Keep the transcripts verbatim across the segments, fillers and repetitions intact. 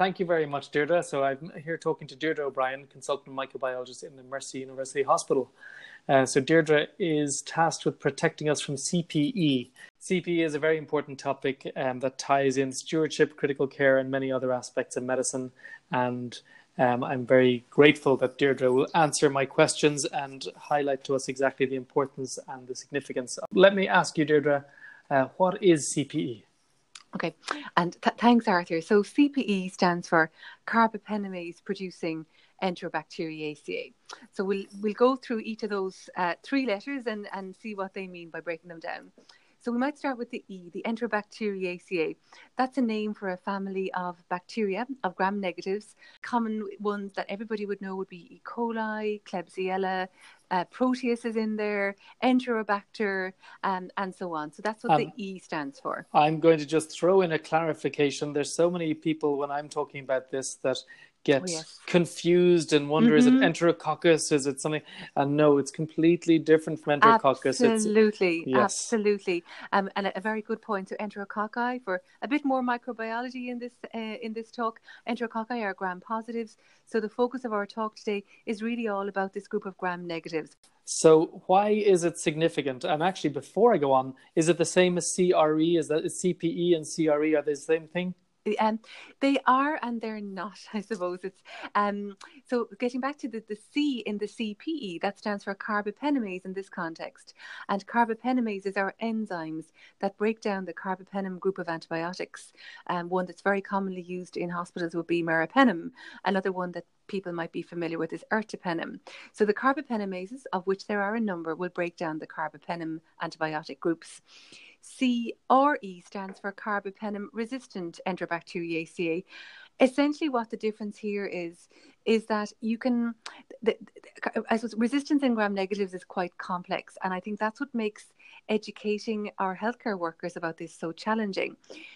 Thank you very much, Deirdre. So I'm here talking to Deirdre O'Brien, consultant microbiologist in the Mercy University Hospital. Uh, so Deirdre is tasked with protecting us from C P E. C P E is a very important topic um, that ties in stewardship, critical care, and many other aspects of medicine. And um, I'm very grateful that Deirdre will answer my questions and highlight to us exactly the importance and the significance. Let me ask you, Deirdre, uh, what is C P E? Okay, and th- thanks, Arthur. So C P E stands for carbapenemase producing Enterobacteriaceae. So we'll we'll go through each of those uh, three letters and, and see what they mean by breaking them down. So we might start with the E, the Enterobacteriaceae. That's a name for a family of bacteria, of gram-negatives. Common ones that everybody would know would be E. coli, Klebsiella, uh, Proteus is in there, Enterobacter, um, and so on. So that's what um, the E stands for. I'm going to just throw in a clarification. There's so many people when I'm talking about this that get oh, yes. confused and wonder, mm-hmm. is it Enterococcus? Is it something? And no, it's completely different from Enterococcus. Absolutely, it's, yes. absolutely. Um, and a, a very good point. So Enterococci, for a bit more microbiology in this uh, in this talk, Enterococci are gram-positives. So the focus of our talk today is really all about this group of gram-negatives. So why is it significant? And actually, before I go on, is it the same as C R E? Is that C P E and C R E are they the same thing? Um, they are and they're not, I suppose. It's um, so getting back to the, the C in the C P E, that stands for carbapenemase in this context. And carbapenomases are enzymes that break down the carbapenem group of antibiotics. Um, one that's very commonly used in hospitals would be meropenem. Another one that people might be familiar with is ertapenem. So the carbapenemases, of which there are a number, will break down the carbapenem antibiotic groups. C R E stands for carbapenem-resistant Enterobacteriaceae. Essentially, what the difference here is, is that you can, the, the, I suppose resistance in gram-negatives is quite complex, and I think that's what makes educating our healthcare workers about this so challenging.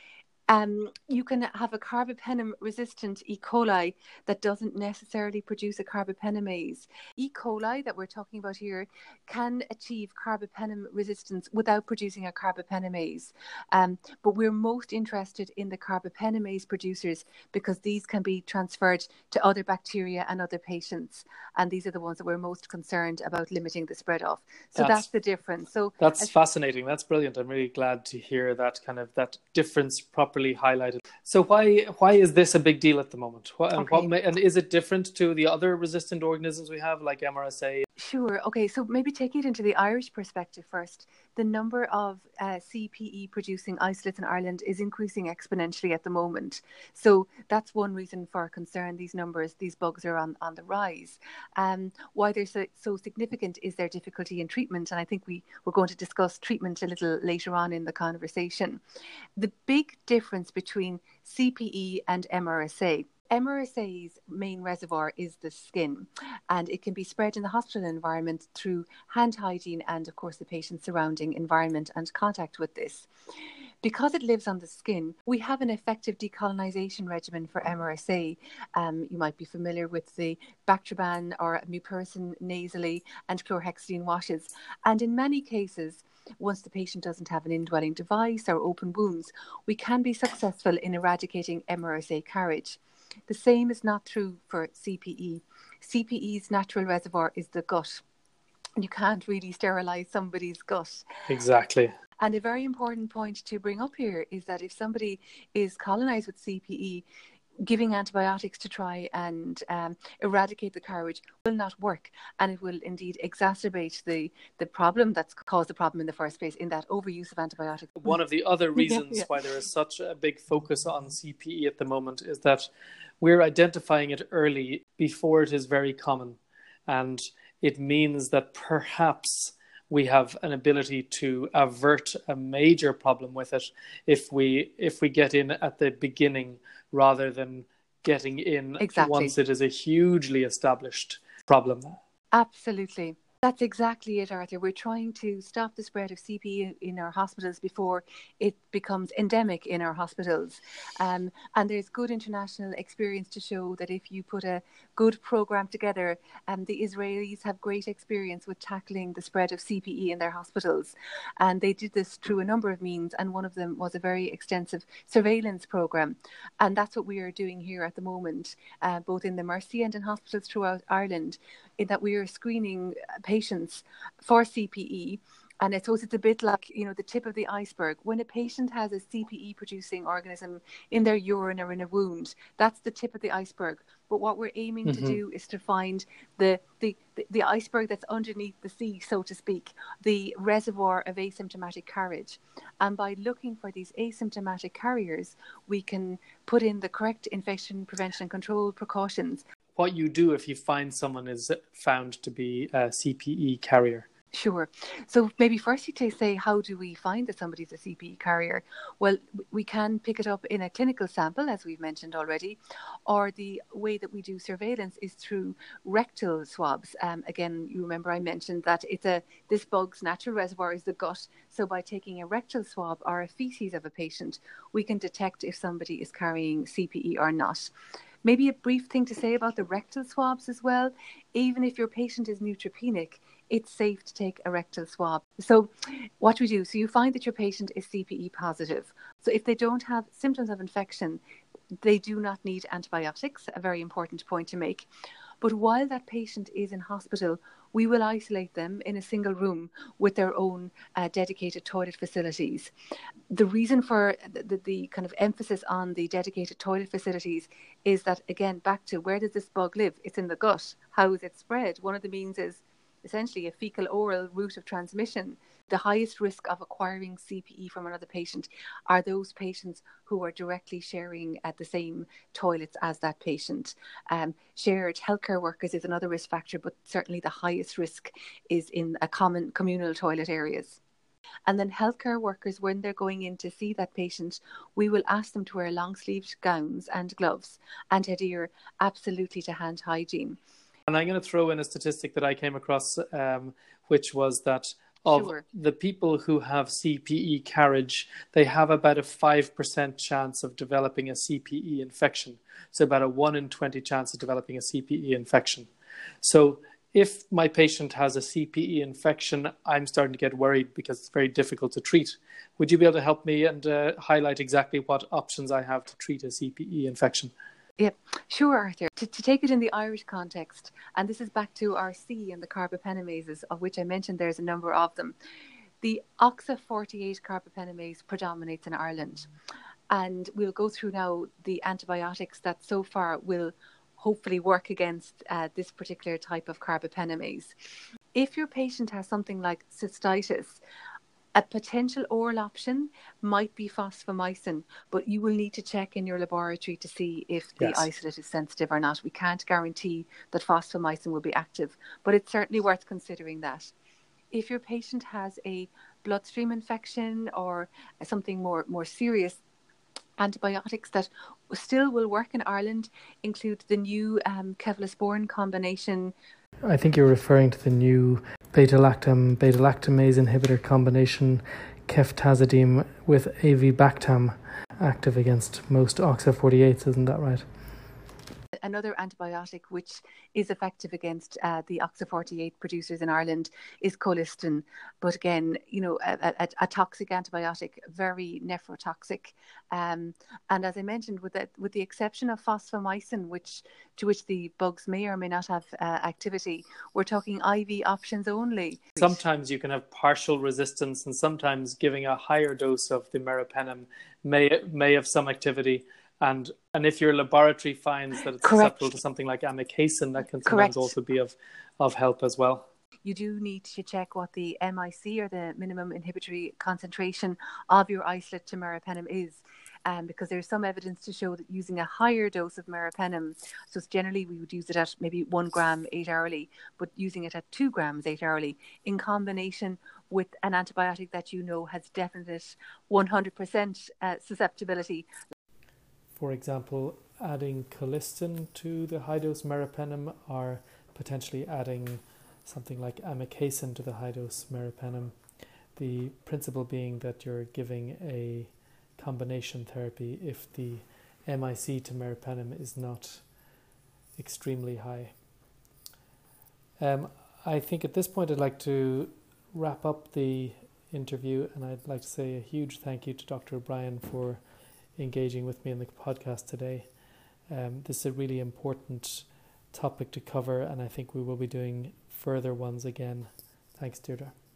Um, you can have a carbapenem-resistant E. coli that doesn't necessarily produce a carbapenemase. E. coli that we're talking about here can achieve carbapenem resistance without producing a carbapenemase. Um, but we're most interested in the carbapenemase producers because these can be transferred to other bacteria and other patients. And these are the ones that we're most concerned about limiting the spread of. So that's, that's the difference. So that's as, fascinating. That's brilliant. I'm really glad to hear that kind of that difference properly highlighted. So why why is this a big deal at the moment? What, and, okay. what may, and is it different to the other resistant organisms we have, like M R S A? Sure. Okay. So maybe taking it into the Irish perspective first, the number of uh, C P E producing isolates in Ireland is increasing exponentially at the moment. So that's one reason for concern. These numbers, these bugs are on, on the rise. Um, why they're so, so significant is their difficulty in treatment. And I think we, we're going to discuss treatment a little later on in the conversation. The big difference between C P E and M R S A. M R S A's main reservoir is the skin, and it can be spread in the hospital environment through hand hygiene and, of course, the patient's surrounding environment and contact with this. Because it lives on the skin, we have an effective decolonization regimen for M R S A. Um, you might be familiar with the Bactroban or mupirocin nasally and chlorhexidine washes. And in many cases, once the patient doesn't have an indwelling device or open wounds, we can be successful in eradicating M R S A carriage. The same is not true for C P E. C P E's natural reservoir is the gut. You can't really sterilize somebody's gut. Exactly. And a very important point to bring up here is that if somebody is colonized with C P E, giving antibiotics to try and um, eradicate the carriage will not work, and it will indeed exacerbate the, the problem that's caused the problem in the first place in that overuse of antibiotics. One of the other reasons yeah, yeah. why there is such a big focus on C P E at the moment is that we're identifying it early before it is very common, and it means that perhaps we have an ability to avert a major problem with it if we if we get in at the beginning rather than getting in exactly. once it is a hugely established problem. Absolutely. That's exactly it, Arthur. We're trying to stop the spread of C P E in our hospitals before it becomes endemic in our hospitals. Um, and there's good international experience to show that if you put a good program together, um, the Israelis have great experience with tackling the spread of C P E in their hospitals. And they did this through a number of means. And one of them was a very extensive surveillance program. And that's what we are doing here at the moment, uh, both in the Mercy and in hospitals throughout Ireland, in that we are screening patients for C P E. And I suppose it's a bit like, you know, the tip of the iceberg. When a patient has a C P E producing organism in their urine or in a wound, that's the tip of the iceberg. But what we're aiming mm-hmm. to do is to find the, the, the, the iceberg that's underneath the sea, so to speak, the reservoir of asymptomatic carriage. And by looking for these asymptomatic carriers, we can put in the correct infection prevention and control precautions. What you do if you find someone is found to be a C P E carrier? Sure. So maybe firstly to say, how do we find that somebody's a C P E carrier? Well, we can pick it up in a clinical sample, as we've mentioned already, or the way that we do surveillance is through rectal swabs. Um, again, you remember I mentioned that it's a this bug's natural reservoir is the gut. So by taking a rectal swab or a feces of a patient, we can detect if somebody is carrying C P E or not. Maybe a brief thing to say about the rectal swabs as well. Even if your patient is neutropenic, it's safe to take a rectal swab. So what do we do? So you find that your patient is C P E positive. So if they don't have symptoms of infection, they do not need antibiotics, a very important point to make. But while that patient is in hospital, we will isolate them in a single room with their own uh, dedicated toilet facilities. The reason for the, the, the kind of emphasis on the dedicated toilet facilities is that, again, back to where does this bug live? It's in the gut. How is it spread? One of the means is essentially a fecal oral route of transmission. The highest risk of acquiring C P E from another patient are those patients who are directly sharing at the same toilets as that patient. Um, shared healthcare workers is another risk factor, but certainly the highest risk is in a common communal toilet areas. And then healthcare workers, when they're going in to see that patient, we will ask them to wear long-sleeved gowns and gloves and adhere absolutely to hand hygiene. And I'm going to throw in a statistic that I came across, um, which was that of Sure. the people who have C P E carriage, they have about a five percent chance of developing a C P E infection. So about a one in twenty chance of developing a C P E infection. So if my patient has a C P E infection, I'm starting to get worried because it's very difficult to treat. Would you be able to help me and uh, highlight exactly what options I have to treat a C P E infection? Yeah, sure, Arthur. To, to take it in the Irish context, and this is back to our C and the carbaphenamases, of which I mentioned there's a number of them. The O X A forty-eight carbapenemase predominates in Ireland. And we'll go through now the antibiotics that so far will hopefully work against uh, this particular type of carbapenemase. If your patient has something like cystitis, a potential oral option might be fosfomycin, but you will need to check in your laboratory to see if the yes. isolate is sensitive or not. We can't guarantee that fosfomycin will be active, but it's certainly worth considering that. If your patient has a bloodstream infection or something more, more serious, antibiotics that still will work in Ireland include the new um, cephalosporin combination. I think you're referring to the new beta-lactam, beta-lactamase inhibitor combination, ceftazidime with avibactam, active against most O X A forty-eights, isn't that right? Another antibiotic which is effective against uh, the O X A forty-eight producers in Ireland is colistin. But again, you know, a, a, a toxic antibiotic, very nephrotoxic. Um, and as I mentioned, with the, with the exception of fosfomycin, which to which the bugs may or may not have uh, activity, we're talking I V options only. Sometimes you can have partial resistance, and sometimes giving a higher dose of the meropenem may may have some activity. And and if your laboratory finds that it's Correct. susceptible to something like amikacin, that can sometimes Correct. also be of, of help as well. You do need to check what the M I C, or the minimum inhibitory concentration of your isolate to meropenem is. Um, because there's some evidence to show that using a higher dose of meropenem, so generally we would use it at maybe one gram eight hourly, but using it at two grams eight hourly in combination with an antibiotic that you know has definite one hundred percent uh, susceptibility. For example, adding colistin to the high-dose meropenem, or potentially adding something like amikacin to the high-dose meropenem. The principle being that you're giving a combination therapy if the M I C to meropenem is not extremely high. Um, I think at this point I'd like to wrap up the interview, and I'd like to say a huge thank you to Doctor O'Brien for engaging with me in the podcast today. Um, this is a really important topic to cover, and I think we will be doing further ones again. Thanks, Deirdre.